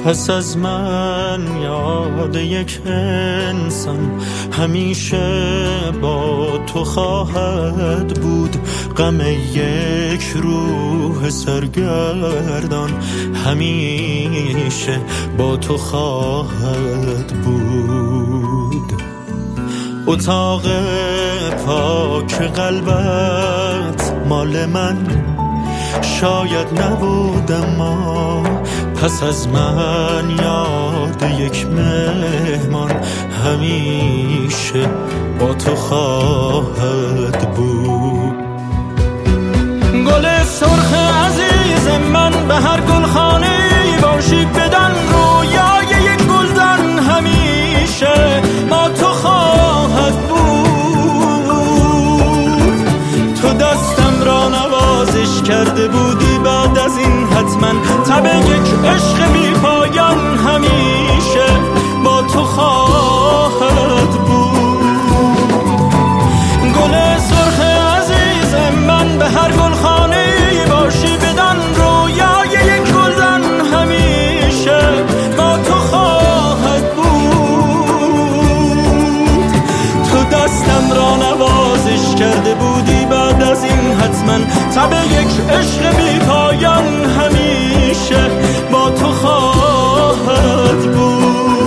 پس از من یاد یک انسان همیشه با تو خواهد بود. غم یک روح سرگردان همیشه با تو خواهد بود. اتاق پاک قلبت مال من شاید نبود، اما پس از من یاد یک مهمان همیشه با تو خواهد بود. گل سرخ عزیز من به هر گلخانه‌ای باشی، بدن رویای یک گلدان همیشه با تو خواهد بود. تو دستم را نوازش کرده بودی، بعد از این حتما تب یک عشق بی پایان همیشه با تو خواهد بود. گل سرخ عزیز من به هر گلخانه‌ای باشی، بدان رویای یک گلدان همیشه با تو خواهد بود. تو دستم را نوازش کرده بودی، بعد از این حتما تب یک عشق بی پایان همیشه با تو خواهد بود.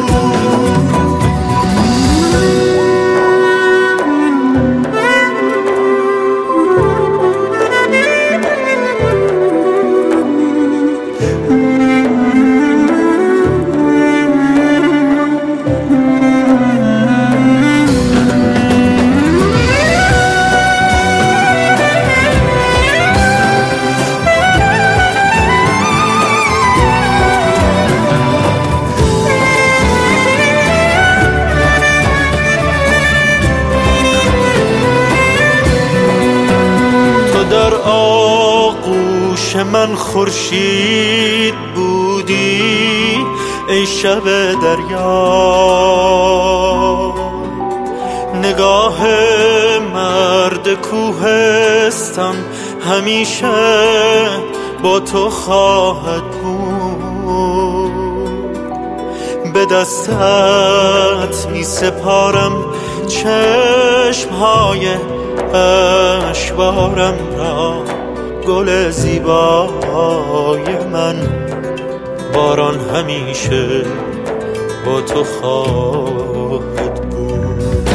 در آغوش من خورشید بودی ای شب دریا، نگاه مرد کوهستان همیشه با تو خواهد بود. به دستت می سپارم چشمهای اشوارم را، گل زیبای من باران همیشه با تو خواهد بود.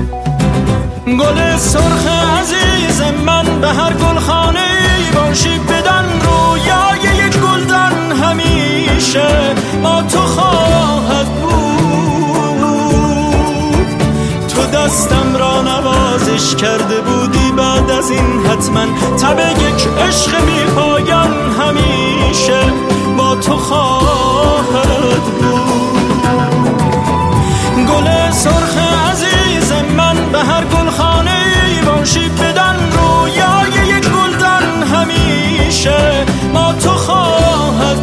گل سرخ عزیز من به هر گلخانه‌ای باشی، بدن رویای یک گلدان همیشه با تو خواهد بود. تو دستم را نوازش کرده بودی، بعد از این حتما تب یک عشق بی پایان همیشه با تو خواهد بود. گل سرخ عزیز من به هر گلخانه‌ای باشی، بدن رویای یک گلدان همیشه با تو خواهد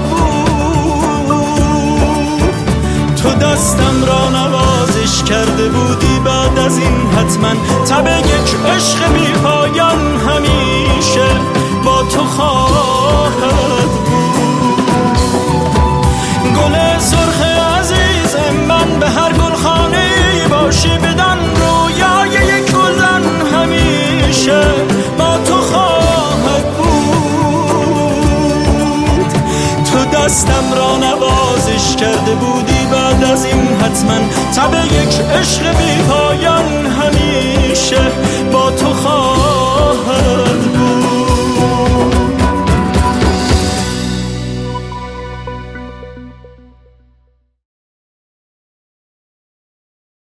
بود. تو دستم را نوازش کرده بودی، بعد از این حتما تب یک عشق بی پایان همیشه با تو خواهد بود. گل سرخ عزیز من به هر گلخانه‌ای باشی، بدن رویای یک گلدان همیشه با تو خواهد بود. تو دستم را نوازش کرده بودی، بعد از این حتما تب یک عشق بی پایان همیشه با تو